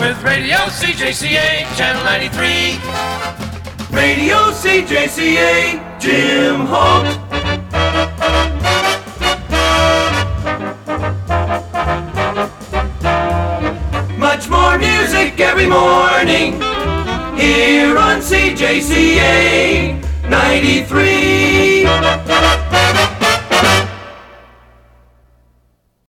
with Radio CJCA, Channel 93. Radio CJCA, Jim Holt. Much more music every morning here on CJCA 93.